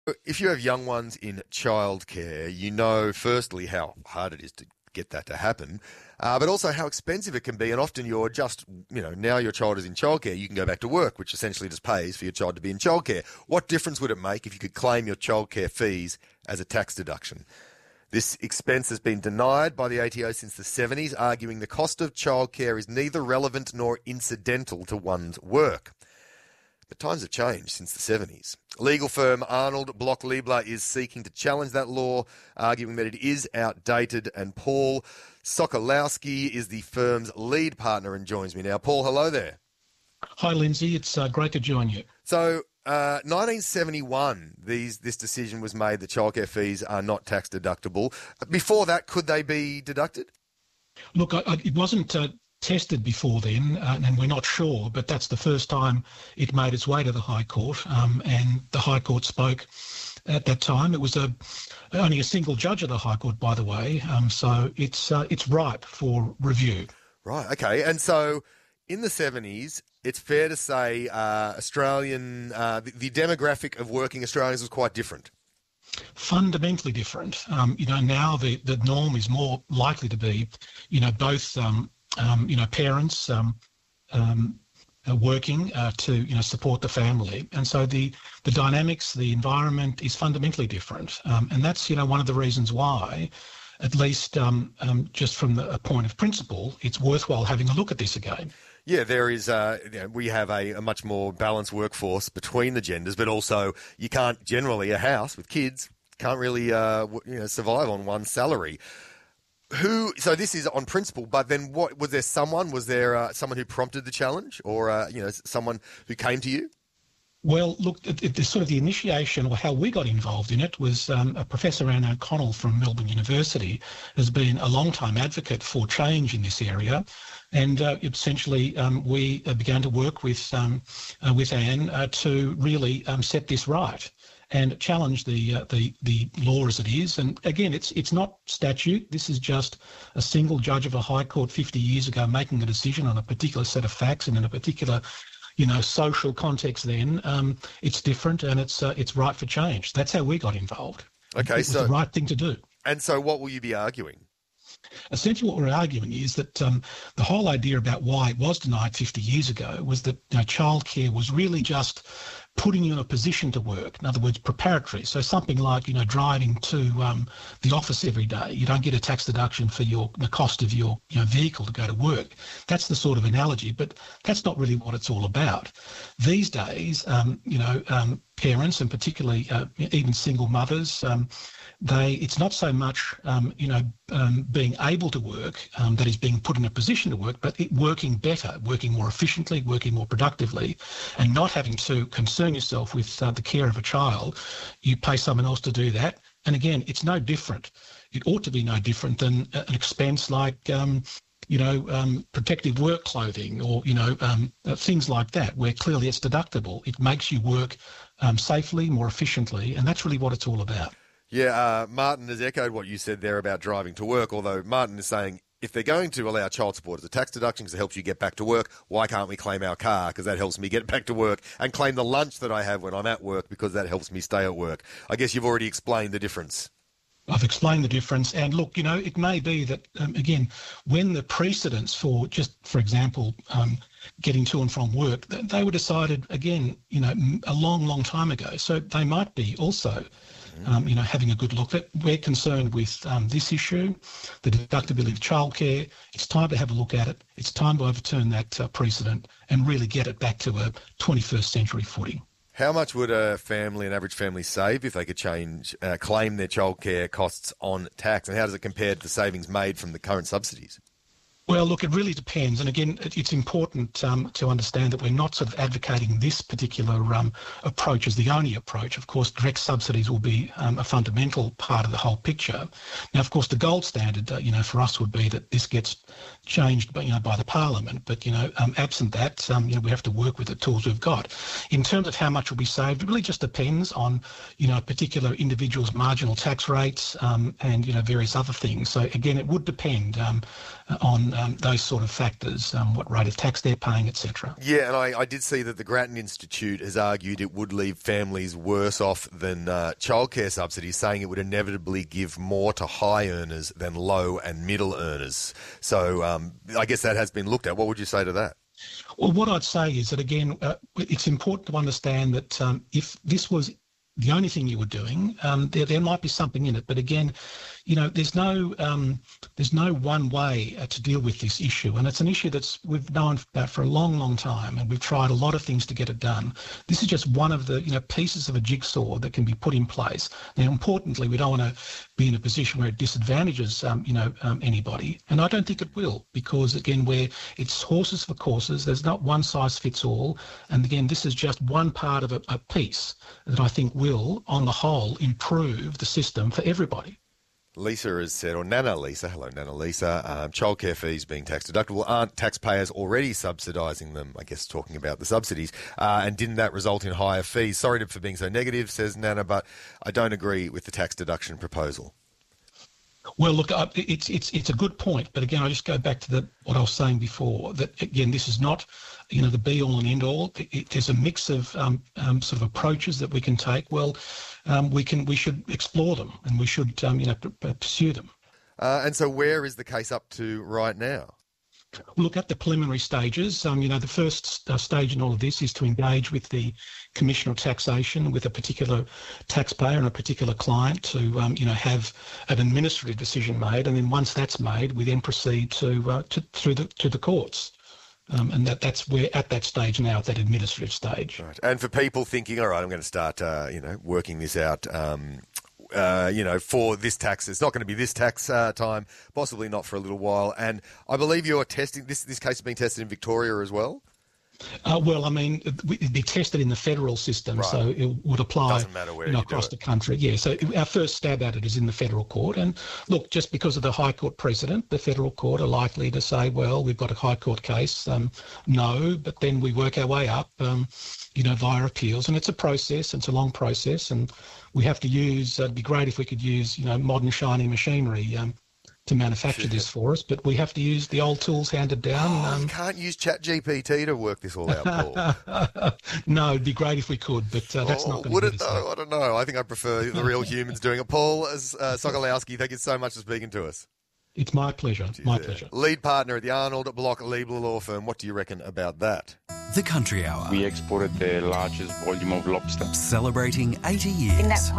If you have young ones in childcare, you know, firstly, how hard it is to get that to happen, but also how expensive it can be. And often you're just, now your child is in childcare, you can go back to work, which essentially just pays for your child to be in childcare. What difference would it make if you could claim your childcare fees as a tax deduction? This expense has been denied by the ATO since the 70s, arguing the cost of childcare is neither relevant nor incidental to one's work. But times have changed since the 70s. Legal firm Arnold Bloch Leibler is seeking to challenge that law, arguing that it is outdated. And Paul Sokolowski is the firm's lead partner and joins me now. Paul, hello there. Hi, Lindsay. It's great to join you. So, 1971, this decision was made that childcare fees are not tax deductible. Before that, could they be deducted? Look, it wasn't tested before then, and we're not sure, but that's the first time it made its way to the High Court, and the High Court spoke at that time. It was only a single judge of the High Court, by the way, so it's ripe for review. Right, okay. And so in the 70s, it's fair to say Australian, the demographic of working Australians was quite different. Fundamentally different. Now the norm is more likely to be, both parents working to support the family, and so the dynamics, the environment is fundamentally different, and that's one of the reasons why, at least just from a point of principle, it's worthwhile having a look at this again. Yeah, there is. We have a much more balanced workforce between the genders, but also you can't generally a house with kids can't really survive on one salary. So this is on principle, but then what was there? Someone who prompted the challenge, or someone who came to you? Well, look, the sort of the initiation, or how we got involved in it, was a Professor Anne O'Connell from Melbourne University has been a long-time advocate for change in this area, and essentially we began to work with Anne to really set this right and challenge the law as it is. And again, it's not statute. This is just a single judge of a High Court 50 years ago making a decision on a particular set of facts and in a particular social context. Then it's different, and it's right for change. That's how we got involved. Okay, it was the right thing to do. And so what will you be arguing? Essentially what we're arguing is that the whole idea about why it was denied 50 years ago was that childcare was really just putting you in a position to work. In other words, preparatory. So something like, driving to the office every day. You don't get a tax deduction for the cost of your vehicle to go to work. That's the sort of analogy, but that's not really what it's all about. These days, parents, and particularly even single mothers, it's not so much, being able to work that is being put in a position to work, but working better, working more efficiently, working more productively, and not having to concern yourself with the care of a child. You pay someone else to do that. And again, it's no different. It ought to be no different than an expense like, protective work clothing or, things like that, where clearly it's deductible. It makes you work safely, more efficiently, and that's really what it's all about. Yeah, Martin has echoed what you said there about driving to work, although Martin is saying if they're going to allow child support as a tax deduction because it helps you get back to work, why can't we claim our car because that helps me get back to work, and claim the lunch that I have when I'm at work because that helps me stay at work? I guess you've already explained the difference. I've explained the difference. And look, it may be that, again, when the precedents for just, for example, getting to and from work, they were decided, again, a long, long time ago. So they might be also having a good look. We're concerned with this issue, the deductibility of childcare. It's time to have a look at it. It's time to overturn that precedent and really get it back to a 21st century footing. How much would an average family save if they could claim their childcare costs on tax, and how does it compare to the savings made from the current subsidies? Well, look, it really depends. And again, it's important to understand that we're not sort of advocating this particular approach as the only approach. Of course, direct subsidies will be a fundamental part of the whole picture. Now, of course, the gold standard, for us would be that this gets changed, by the Parliament. But, absent that, we have to work with the tools we've got. In terms of how much will be saved, it really just depends on, a particular individual's marginal tax rates and, various other things. So, again, it would depend on on those sort of factors, what rate of tax they're paying, etc. Yeah, and I did see that the Grattan Institute has argued it would leave families worse off than childcare subsidies, saying it would inevitably give more to high earners than low and middle earners. So I guess that has been looked at. What would you say to that? Well, what I'd say is that, again, it's important to understand that if this was the only thing you were doing, there might be something in it. But again, there's no one way to deal with this issue, and it's an issue we've known about for a long, long time, and we've tried a lot of things to get it done. This is just one of the pieces of a jigsaw that can be put in place. Now, importantly, we don't want to be in a position where it disadvantages anybody, and I don't think it will, because again, where it's horses for courses, there's not one size fits all, and again, this is just one part of a piece that I think will, on the whole, improve the system for everybody. Lisa has said, or Nana Lisa, hello Nana Lisa, childcare fees being tax deductible, aren't taxpayers already subsidising them? I guess talking about the subsidies, and didn't that result in higher fees? Sorry for being so negative, says Nana, but I don't agree with the tax deduction proposal. Well, look, it's a good point, but again, I just go back to what I was saying before. That again, this is not, the be all and end all. There's a mix of sort of approaches that we can take. Well, we should explore them, and we should pursue them. And so, where is the case up to right now? Look at the preliminary stages. The first stage in all of this is to engage with the Commissioner of Taxation, with a particular taxpayer and a particular client to, have an administrative decision made, and then once that's made, we then proceed to the courts. And that's where at that stage now, at that administrative stage. Right. And for people thinking, all right, I'm going to start, working this out. For this tax, it's not going to be this tax time, possibly not for a little while. And I believe you're testing, this case is being tested in Victoria as well? It'd be tested in the federal system, right. So it would apply Doesn't matter where across the country. Yeah, so our first stab at it is in the federal court. And look, just because of the High Court precedent, the federal court are likely to say, well, we've got a High Court case, no, but then we work our way up, via appeals. And it's a process, it's a long process, and we have to it'd be great if we could use, modern shiny machinery to manufacture this for us, but we have to use the old tools handed down. You can't use ChatGPT to work this all out, Paul. No, it'd be great if we could, but that's not going to be. Would it though? I don't know. I think I prefer the real humans doing it. Paul Sokolowski, thank you so much for speaking to us. It's my pleasure. Pleasure. Lead partner at the Arnold Block Liebler Law Firm. What do you reckon about that? The Country Hour. We exported the largest volume of lobster. Celebrating 80 years. In that